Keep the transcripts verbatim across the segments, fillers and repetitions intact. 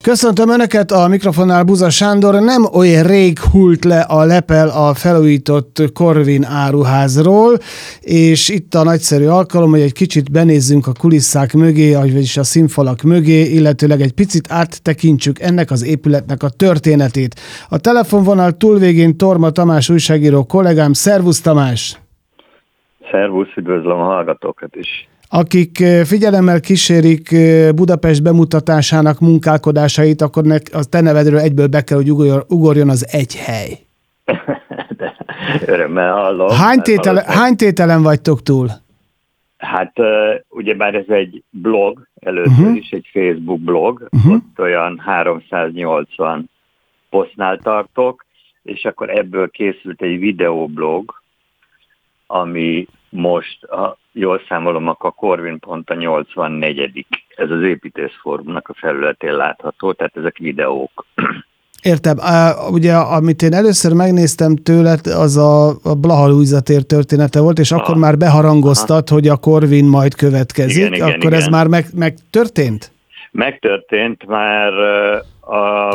Köszöntöm Önöket, a mikrofonnál Buza Sándor. Nem olyan rég hult le a lepel a felújított Corvin áruházról, és itt a nagyszerű alkalom, hogy egy kicsit benézzünk a kulisszák mögé, vagyis a színfalak mögé, illetőleg egy picit áttekintsük ennek az épületnek a történetét. A telefonvonal túlvégén Torma Tamás újságíró kollégám. Szervusz, Tamás! Szervusz, üdvözlöm a hallgatókat is! Akik figyelemmel kísérik Budapest bemutatásának munkálkodásait, akkor nek, a te nevedről egyből be kell, hogy ugorjon az egy hely. De örömmel hallom. Hány, tétele, hány tételen vagytok túl? Hát ugyebár ez egy blog, először uh-huh. is egy Facebook blog, uh-huh. ott olyan háromszáznyolcvan posztnál tartok, és akkor ebből készült egy videoblog, ami most, ha jól számolom, akkor a Corvin pont a nyolcvannegyedik Ez az építészfórumnak a felületén látható, tehát ezek videók. Értem. Ugye, amit én először megnéztem tőled, az a, a Blaha Lujza tér története volt, és Aha. akkor már beharangoztat, Aha. hogy a Corvin majd következik. Igen, igen, akkor igen. ez már meg, megtörtént? Megtörtént, már a,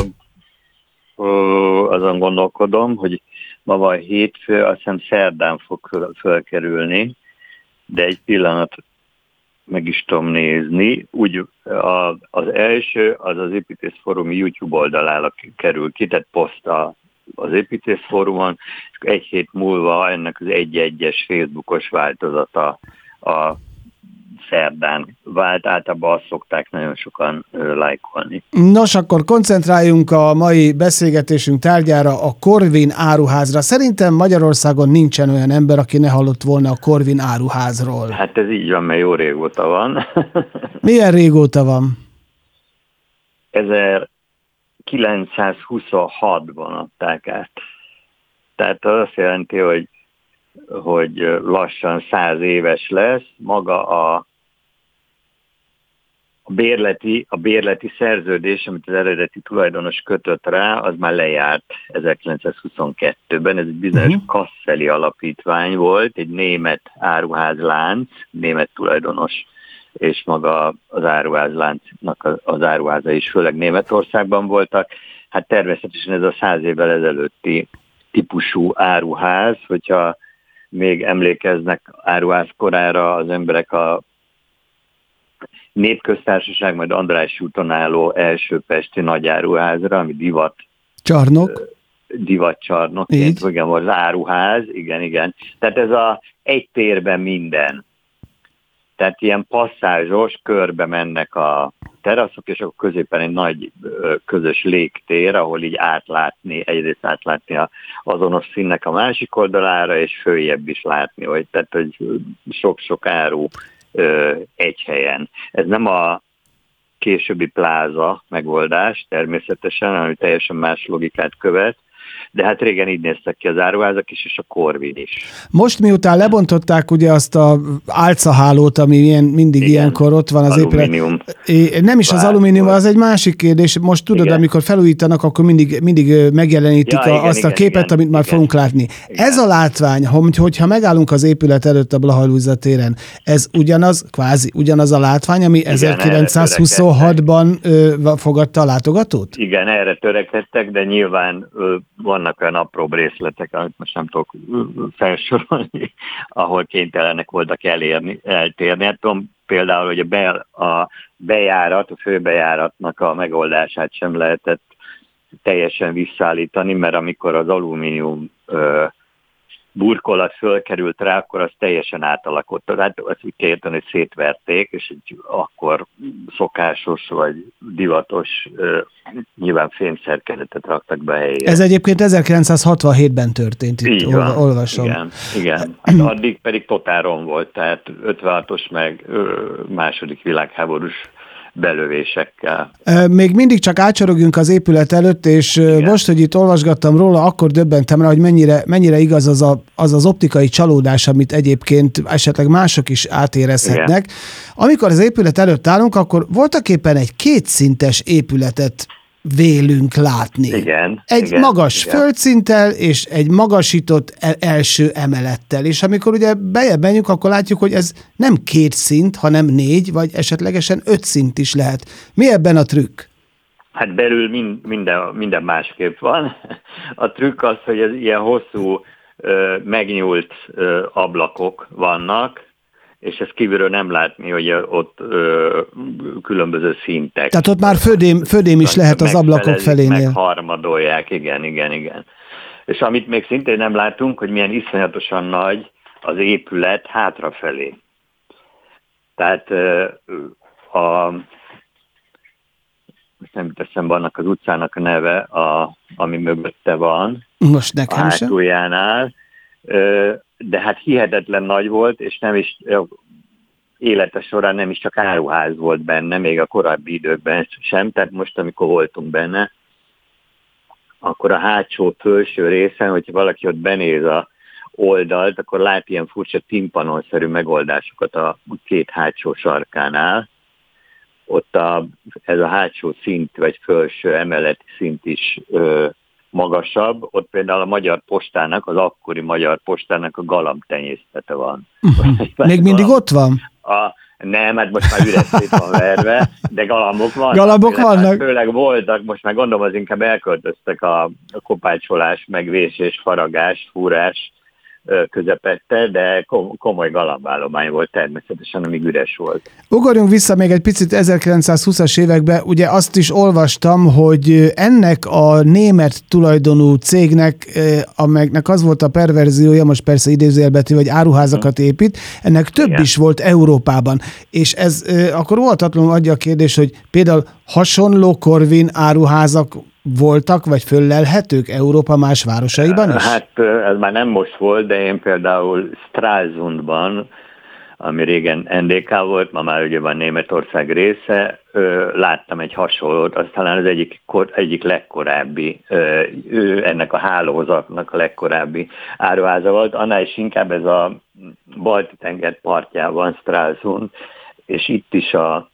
azon gondolkodom, hogy ma van hétfő, azt hiszem szerdán fog fölkerülni, de egy pillanat meg is tudom nézni. Úgy a, az első, az az Építészfórum YouTube oldalára kerül ki, tehát poszt a, az Építészfórumon, és egy hét múlva ennek az egy-egyes Facebookos változata a szerdán vált, általában azt szokták nagyon sokan ö, lájkolni. Nos, akkor koncentráljunk a mai beszélgetésünk tárgyára, a Corvin áruházra. Szerintem Magyarországon nincsen olyan ember, aki ne hallott volna a Corvin áruházról. Hát ez így van, mert jó régóta van. Milyen régóta van? ezerkilencszázhuszonhatban adták át. Tehát az azt jelenti, hogy, hogy lassan száz éves lesz. Maga a A bérleti, a bérleti szerződés, amit az eredeti tulajdonos kötött rá, az már lejárt ezerkilencszázhuszonkettőben. Ez egy bizonyos uh-huh. Kasszeli alapítvány volt, egy német áruházlánc, német tulajdonos, és maga az áruházláncnak az áruháza is, főleg Németországban voltak. Hát természetesen ez a száz évvel ezelőtti típusú áruház, hogyha még emlékeznek áruház korára az emberek a Népköztársaság, majd András úton álló első pesti nagyáruházra, ami divat csarnok. Divatcsarnokként, igen, az áruház, igen, igen. Tehát ez a egy térben minden. Tehát ilyen passzázsos körbe mennek a teraszok, és akkor középen egy nagy közös légtér, ahol így átlátni, egyrészt átlátni az azonos színnek a másik oldalára, és följebb is látni, hogy, tehát, hogy sok-sok áru egy helyen. Ez nem a későbbi pláza megoldás természetesen, ami teljesen más logikát követ, de hát régen így néztek ki az áruházak is, és a Corvin is. Most miután lebontották ugye azt a álcahálót, ami ilyen, mindig igen, ilyenkor ott van az épület. Nem is az alumínium, az egy másik kérdés. Most tudod, igen. amikor felújítanak, akkor mindig, mindig megjelenítik ja, a, igen, azt igen, a képet, igen, amit már igen, fogunk látni. Igen. Ez a látvány, hogyha megállunk az épület előtt a Blaha Lujza téren, ez ugyanaz, kvázi ugyanaz a látvány, ami igen, ezerkilencszázhuszonhatban fogadta a látogatót? Igen, erre törekedtek, de nyilván vannak olyan apróbb részletek, amit most nem tudok felsorolni, ahol kénytelenek voltak elérni, eltérni. Hát tudom például, hogy a, be, a bejárat, a főbejáratnak a megoldását sem lehetett teljesen visszaállítani, mert amikor az alumínium ö, burkolat fölkerült rá, akkor az teljesen átalakott. Tehát azt úgy kell érteni, hogy szétverték, és egy akkor szokásos vagy divatos uh, nyilván fémszerkezetet raktak be helyére. Ez egyébként ezerkilencszázhatvanhétben történt, itt így van, olvasom. Igen, igen. Hát addig pedig totál volt, tehát ötvenhatos meg ö, második világháborús belövésekkel. Még mindig csak átsorogjunk az épület előtt, és igen. most, hogy itt olvasgattam róla, akkor döbbentem rá, hogy mennyire, mennyire igaz az, a, az az optikai csalódás, amit egyébként esetleg mások is átérezhetnek. Igen. Amikor az épület előtt állunk, akkor voltaképpen egy kétszintes épületet vélünk látni. Igen. Egy igen, magas igen. földszinttel és egy magasított első emelettel. És amikor ugye bejebb menjünk, akkor látjuk, hogy ez nem két szint, hanem négy, vagy esetlegesen öt szint is lehet. Mi ebben a trükk? Hát belül mind, minden, minden másképp van. A trükk az, hogy ez ilyen hosszú, megnyúlt ablakok vannak, és ezt kívülről nem látni, hogy ott ö, különböző szintek. Tehát ott már födém, födém is lehet az ablakok felénél. Megharmadolják, igen, igen, igen. És amit még szintén nem látunk, hogy milyen iszonyatosan nagy az épület hátrafelé. Tehát ö, a, nem teszem, annak az utcának a neve, a, ami mögötte van, most nekem a hátuljánál, de hát hihetetlen nagy volt, és nem is élete során nem is csak áruház volt benne, még a korábbi időkben sem, tehát most, amikor voltunk benne, akkor a hátsó felső részen, hogyha valaki ott benéz a oldalt, akkor lát ilyen furcsa timpanonszerű megoldásokat a két hátsó sarkánál. Ott a, ez a hátsó szint, vagy felső emeleti szint is ö, magasabb, ott például a Magyar Postának, az akkori Magyar Postának a galambtenyésztete van. Uh-huh. Még mindig ott van? A, nem, hát most már üres szét van verve, de galambok vannak. Galambok főleg, vannak? Hát főleg voltak, most már gondolom az inkább elköltöztek a, a kopácsolás, megvésés, faragás, fúrás közepette, de komoly galambállomány volt természetesen, amíg üres volt. Ugorjunk vissza még egy picit ezerkilencszázhúszas évekbe, ugye azt is olvastam, hogy ennek a német tulajdonú cégnek, amelynek az volt a perverziója, most persze idézőjelbetű, vagy áruházakat épít, ennek több Igen. is volt Európában. És ez akkor óhatatlanul adja a kérdés, hogy például hasonló Corvin áruházak voltak, vagy föllelhetők Európa más városaiban is? Hát ez már nem most volt, de én például Stralsundban, ami régen en dé ká volt, ma már ugye van Németország része, láttam egy hasonlót, az talán az egyik, egyik legkorábbi, ennek a hálózatnak a legkorábbi áruháza volt, annál is inkább ez a Balti-tenger partjában Stralsund, és itt is a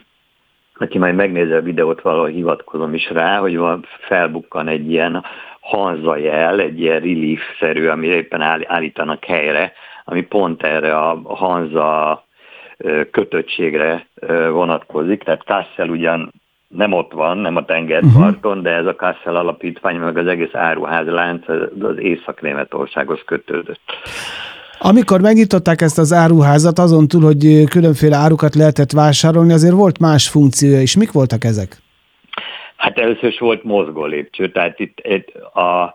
aki majd megnézi a videót, valahol hivatkozom is rá, hogy van, felbukkan egy ilyen Hanza jel, egy ilyen relief-szerű, ami éppen állítanak helyre, ami pont erre a Hanza kötöttségre vonatkozik. Tehát Kassel ugyan nem ott van, nem a tengerparton, de ez a Kassel alapítvány, meg az egész áruházlánc az Észak-Németországhoz kötődött. Amikor megnyitották ezt az áruházat, azon túl, hogy különféle árukat lehetett vásárolni, azért volt más funkciója is. Mik voltak ezek? Hát először is volt mozgólépcső, tehát itt, itt a,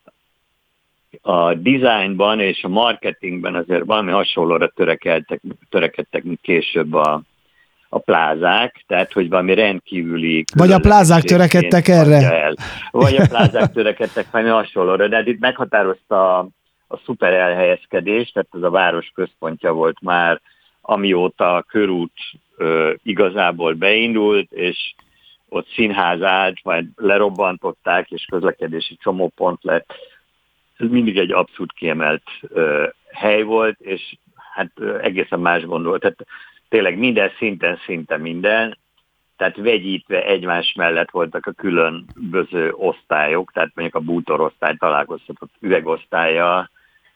a designban és a marketingben azért valami hasonlóra törekedtek, törekedtek mint később a, a plázák, tehát hogy valami rendkívüli... Vagy a plázák törekedtek erre? El. Vagy a plázák törekedtek valami hasonlóra, de hát itt meghatározta a a szuper elhelyezkedés, tehát ez a város központja volt már, amióta a körút ö, igazából beindult, és ott színház állt, majd lerobbantották, és közlekedési csomópont lett. Ez mindig egy abszolút kiemelt ö, hely volt, és hát ö, egészen más gondolt. Tehát tényleg minden szinten, szinte minden, tehát vegyítve egymás mellett voltak a különböző osztályok, tehát mondjuk a bútorosztály találkoztatott üvegosztállyal,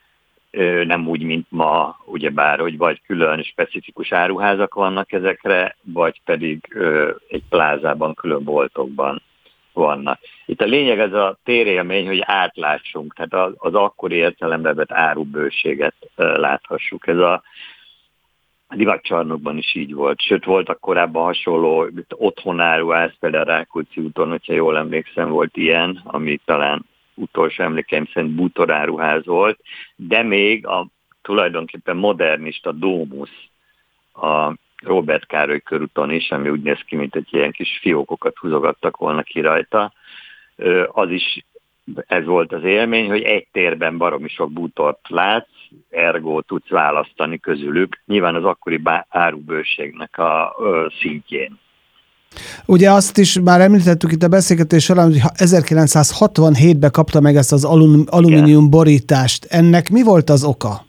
nem úgy, mint ma, ugyebár, hogy vagy külön specifikus áruházak vannak ezekre, vagy pedig egy plázában, külön boltokban vannak. Itt a lényeg ez a térélmény, hogy átlássunk, tehát az akkori értelembe vett árubőséget láthassuk. Ez a divatcsarnokban is így volt, sőt voltak korábban hasonló otthonáruház, például a Rákóczi úton, hogyha jól emlékszem, volt ilyen, ami talán utolsó emlékeim szerint bútoráruház volt, de még a tulajdonképpen modernista Domus a Róbert Károly körúton is, ami úgy néz ki, mint egy ilyen kis fiókokat húzogattak volna ki rajta, az is ez volt az élmény, hogy egy térben baromi sok bútort látsz, ergo tudsz választani közülük, nyilván az akkori árubőségnek a szintjén. Ugye azt is már említettük itt a beszélgetés során, hogy ezerkilencszázhatvanhétben kapta meg ezt az alumínium borítást. Ennek mi volt az oka?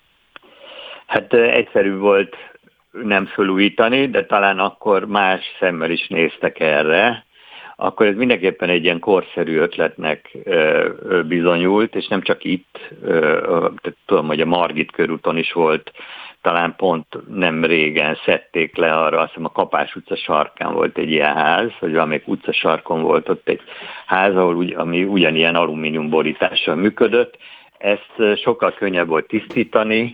Hát egyszerű volt nem fölújítani, de talán akkor más szemmel is néztek erre. Akkor ez mindenképpen egy ilyen korszerű ötletnek bizonyult, és nem csak itt, tehát tudom, hogy a Margit körúton is volt talán pont nem régen szedték le arra, azt hiszem a Kapás utca sarkán volt egy ilyen ház, vagy valamelyik utca sarkon volt ott egy ház, ahol ugy, ami ugyanilyen alumínium borítással működött. Ezt sokkal könnyebb volt tisztítani,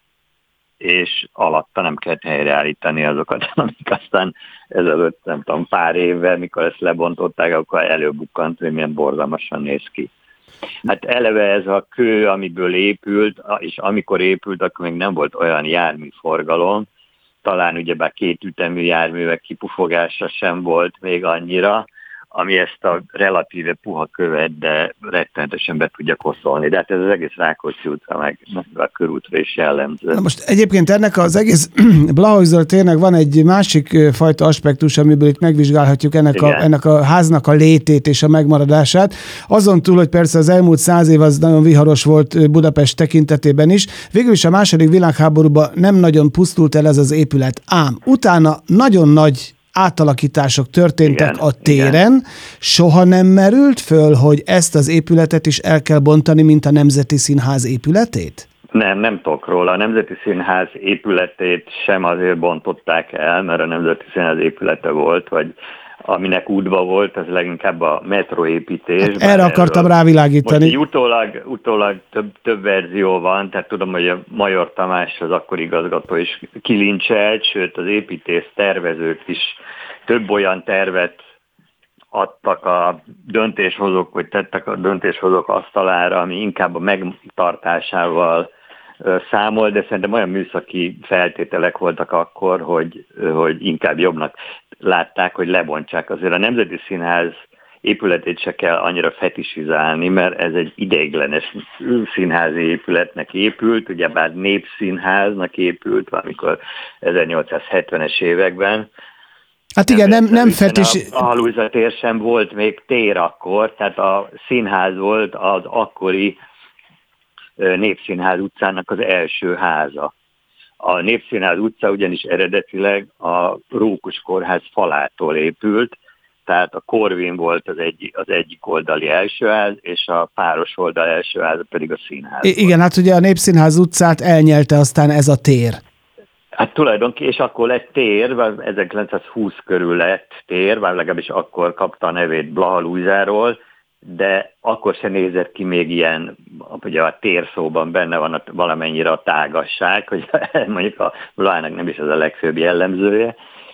és alatta nem kellett helyreállítani azokat, amik aztán ezelőtt, nem tudom, pár évvel, mikor ezt lebontották, akkor előbukkant, hogy milyen borzalmasan néz ki. Hát eleve ez a kő, amiből épült, és amikor épült, akkor még nem volt olyan járműforgalom, talán ugyebár két ütemű járművek kipufogása sem volt még annyira, ami ezt a relatíve puha követ, de rettenetesen be tudja koszolni. De hát ez az egész Rákóczi útra, meg a körútra is jellemző. Na most egyébként ennek az egész Blaha térnek van egy másik fajta aspektus, amiből itt megvizsgálhatjuk ennek a, ennek a háznak a létét és a megmaradását. Azon túl, hogy persze az elmúlt száz év az nagyon viharos volt Budapest tekintetében is, végül is a második világháborúban nem nagyon pusztult el ez az épület. Ám utána nagyon nagy átalakítások történtek igen, a téren. Igen. Soha nem merült föl, hogy ezt az épületet is el kell bontani, mint a Nemzeti Színház épületét? Nem, nem tudok róla. A Nemzeti Színház épületét sem azért bontották el, mert a Nemzeti Színház épülete volt, vagy aminek útba volt, az leginkább a metroépítés. Hát erre akartam rávilágítani. Most utólag, utólag több, több verzió van, tehát tudom, hogy a Major Tamás, az akkori igazgató is kilincselt, sőt az építész tervezők is több olyan tervet adtak a döntéshozók, vagy tettek a döntéshozók asztalára, ami inkább a megtartásával számol, de szerintem olyan műszaki feltételek voltak akkor, hogy, hogy inkább jobbnak látták, hogy lebontsák. Azért a Nemzeti Színház épületét se kell annyira fetisizálni, mert ez egy ideiglenes színházi épületnek épült, ugyebár népszínháznak épült valamikor ezernyolcszázhetvenes években. Hát igen, nem, nem fetis... A Blaha tér sem volt még tér akkor, tehát a színház volt az akkori Népszínház utcának az első háza. A Népszínház utca ugyanis eredetileg a Rókus Kórház falától épült, tehát a Korvin volt az, egy, az egyik oldali első ház, és a páros oldal első ház pedig a színház. I- igen, hát ugye a Népszínház utcát elnyelte aztán ez a tér. Hát tulajdonképpen, és akkor lett tér, ezerkilencszázhúsz körül lett tér, vagy legalábbis akkor kapta a nevét Blaha Lujzáról, de akkor se nézett ki még ilyen, ugye a térszóban benne van a, valamennyire a tágasság, hogy mondjuk a Blahának nem is ez a legfőbb jellemzője,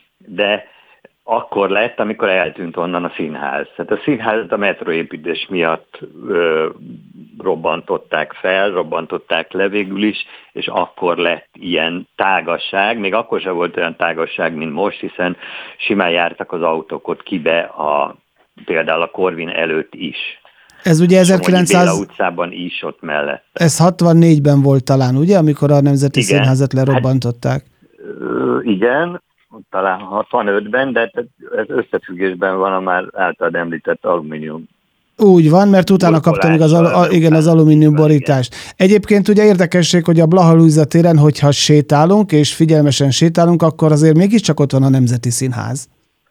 de akkor lett, amikor eltűnt onnan a színház. Tehát a színházat a metroépítés miatt ö, robbantották fel, robbantották le végül is, és akkor lett ilyen tágasság, még akkor sem volt olyan tágasság, mint most, hiszen simán jártak az autók ott kibe a például a Korvin előtt is. Ez ugye ezerkilencszáz... Béla utcában is ott mellett. Ez hatvannégyben volt talán, ugye, amikor a Nemzeti igen, Színházat lerobbantották? Hát, igen, talán hatvanötben, de ez összefüggésben van a már általad említett alumínium. Úgy van, mert utána kaptam még az, al- igen, az alumínium borítást. Egyébként ugye érdekesség, hogy a Blaha Lujza téren, hogyha sétálunk, és figyelmesen sétálunk, akkor azért mégiscsak ott van a Nemzeti Színház.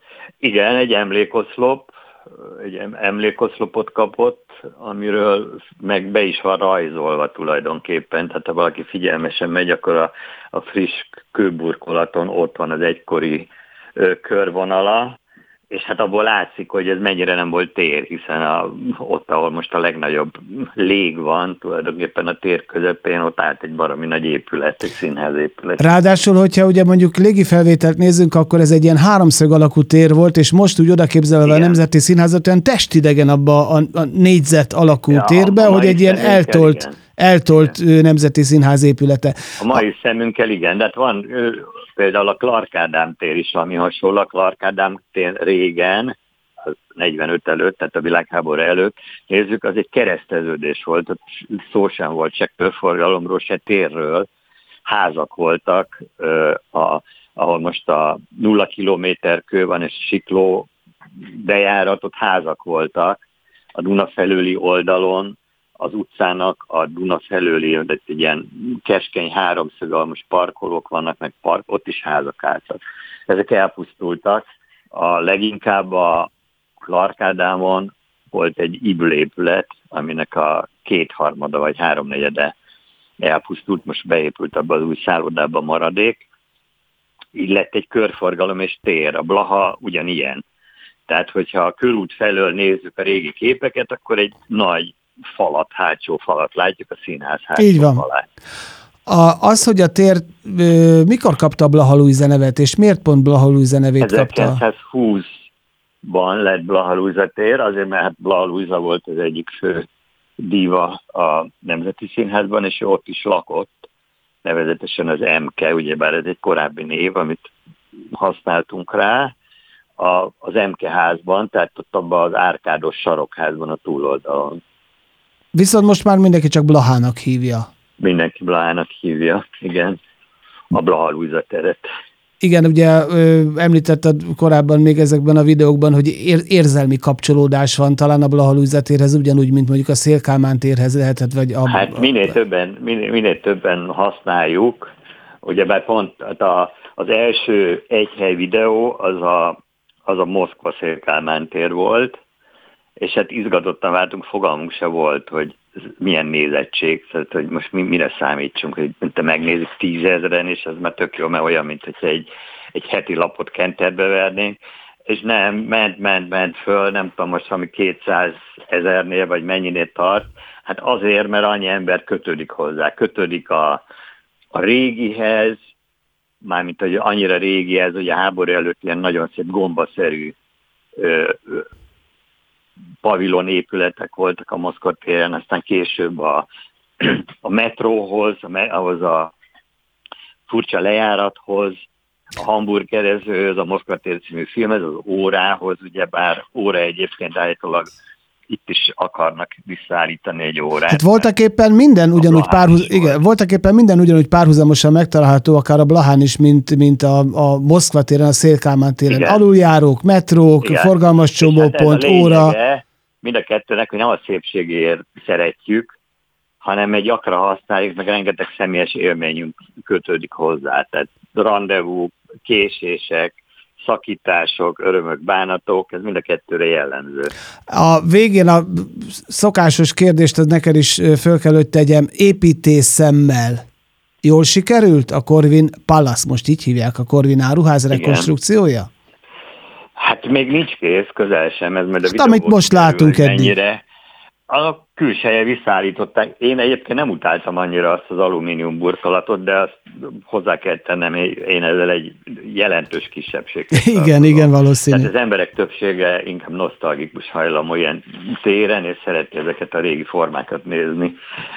Igen, egy emlékoszlop, egy emlékoszlopot kapott, amiről meg be is van rajzolva tulajdonképpen, tehát ha valaki figyelmesen megy, akkor a, a friss kőburkolaton ott van az egykori ö, körvonala, és hát abból látszik, hogy ez mennyire nem volt tér, hiszen a, ott, ahol most a legnagyobb lég van, tulajdonképpen a tér közepén, ott állt egy baromi nagy épület, egy színház épület. Ráadásul, hogyha ugye mondjuk légi felvételt nézzünk, akkor ez egy ilyen háromszög alakú tér volt, és most úgy oda képzelve a Nemzeti Színházat olyan testidegen abba a, a négyzet alakú ja, térbe, hogy egy ilyen eltolt, igen. eltolt igen. Nemzeti Színház épülete. A mai szemünkkel igen, de hát van például a Clark Ádám tér is, ami hasonló. A Clark Ádám tér régen, negyvenöt előtt, tehát a világháború előtt, nézzük, az egy kereszteződés volt, ott szó sem volt se körforgalomról, se térről, házak voltak, a, ahol most a nulla kilométer kő van, és sikló bejárat, ott házak voltak, a Duna felőli oldalon, az utcának a Duna felőli, egy ilyen keskeny háromszög, ahol most parkolók vannak, meg park, ott is házak álltak. Ezek elpusztultak. A leginkább a Clark Ádámon volt egy ívülépület, aminek a kétharmada vagy háromnegyede elpusztult, most beépült abba az új szállodába maradék, így lett egy körforgalom és tér. A Blaha ugyanilyen. Tehát, hogyha a körút felől nézzük a régi képeket, akkor egy nagy falat, hátsó falat látjuk, a színház hátsó így van. falát. A, az, hogy a tér ö, mikor kapta a Blaha-Lujza nevet, és miért pont Blaha-Lujza nevét kapta? ezerkilencszázhúszban lett Blaha-Lujza tér, azért mert hát Blaha-Lujza volt az egyik fő díva a Nemzeti Színházban, és ő ott is lakott, nevezetesen az em ká, ugyebár ez egy korábbi név, amit használtunk rá, a, az em ká házban, tehát ott abban az árkádos sarokházban a túloldalon. Viszont most már mindenki csak Blahának hívja. Mindenki Blahának hívja, igen, a Blaha-Lujza teret. Igen, ugye ö, említetted korábban még ezekben a videókban, hogy ér, érzelmi kapcsolódás van talán a Blaha-Lujza térhez, ugyanúgy, mint mondjuk a Széll-Kálmán térhez lehetett, vagy a... Hát minél a, többen, minél, minél többen használjuk, ugyebár pont a, az első egyhely videó az a, az a Moszkva Széll-Kálmán tér volt, és hát izgatottan vártunk, fogalmunk se volt, hogy milyen nézettség, tehát hogy most mi, mire számítsunk, hogy te megnézik tízezren, és ez már tök jó, mert olyan, mint hogy egy, egy heti lapot kenterbe vernénk, és nem, ment, ment, ment föl, nem tudom most valami kétszázezernél, vagy mennyinél tart, hát azért, mert annyi ember kötődik hozzá, kötődik a, a régihez, mármint hogy annyira régihez, hogy a háború előtt ilyen nagyon szép gombaszerű ö, ö, pavilon épületek voltak a Moszkva téren, aztán később a, a metróhoz, ahhoz a furcsa lejárathoz, a hamburgerezőhöz, a Moszkva tér című filmhez, az órához, ugyebár óra egyébként állítólag itt is akarnak visszaállítani egy órát. Hát voltak éppen minden ugyanúgy párhuz, igen, voltak éppen minden ugyanúgy párhuzamosan megtalálható, akár a Blahán is, mint, mint a, a Moszkva téren, a Széll-Kálmán téren. Igen. Aluljárók, metrók, igen. Forgalmas csomópont, hát óra. Mind a kettőnek, hogy nem a szépségéért szeretjük, hanem egy gyakran használjuk, meg rengeteg személyes élményünk kötődik hozzá. Tehát randevú, késések, szakítások, örömök, bánatok, ez mind a kettőre jellemző. A végén a szokásos kérdést, az neked is föl kell, hogy tegyem, építész szemmel jól sikerült a Corvin Palace, most így hívják, a Corvin áruház rekonstrukciója? Hát még nincs kész, közel sem, ez majd a videóban amit most kerül, látunk eddig. Mennyire. A külseje visszaállították. Én egyébként nem utáltam annyira azt az alumínium burkolatot, de azt hozzá kell tennem, én ezzel egy jelentős kisebbség. Igen, tartom. Igen, valószínű. Tehát az emberek többsége inkább nosztalgikus hajlamú ilyen téren, és szereti ezeket a régi formákat nézni.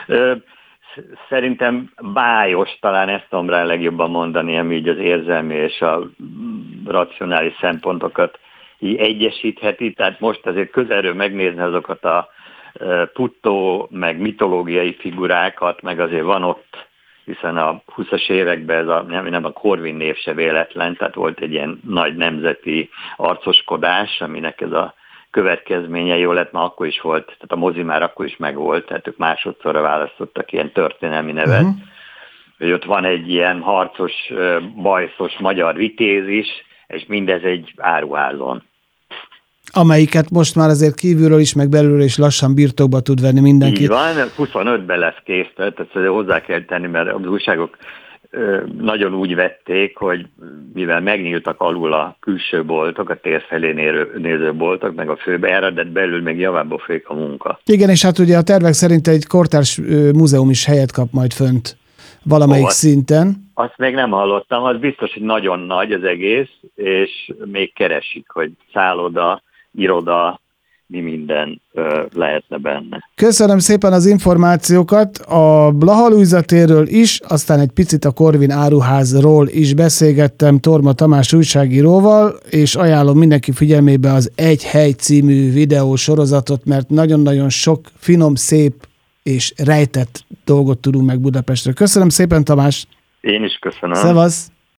Szerintem bájos, talán ezt tudom rá legjobban mondani, ami így az érzelmi és a racionális szempontokat így egyesítheti. Tehát most azért közelről megnézni azokat a puttó, meg mitológiai figurákat, meg azért van ott, hiszen a huszas években ez a, nem, nem a Corvin név se véletlen, tehát volt egy ilyen nagy nemzeti arcoskodás, aminek ez a következménye jó lett, ma akkor is volt, tehát a mozi már akkor is megvolt, tehát ők másodszorra választottak ilyen történelmi nevet, uh-huh. hogy ott van egy ilyen harcos, bajszos magyar vitéz is, és mindez egy áruházon. Amelyiket most már azért kívülről is, meg belülről is lassan birtokba tud venni mindenki. Így van, huszonötben lesz kész, tehát ezt hozzá kell tenni, mert az újságok nagyon úgy vették, hogy mivel megnyíltak alul a külső boltok, a tér felé néző boltok, meg a főbejárat, de belül még javába folyik a munka. Igen, és hát ugye a tervek szerint egy kortárs múzeum is helyet kap majd fönt valamelyik Ó, szinten. Azt még nem hallottam, az biztos, hogy nagyon nagy az egész, és még keresik, hogy szálloda, iroda, mi minden ö, lehetne benne. Köszönöm szépen az információkat a Blaha-Lujza térről is, aztán egy picit a Corvin áruházról is beszélgettem Torma Tamás újságíróval, és ajánlom mindenki figyelmébe az Egy hely című videósorozatot, mert nagyon-nagyon sok finom, szép és rejtett dolgot tudunk meg Budapestről. Köszönöm szépen, Tamás! Én is köszönöm. Szevasz!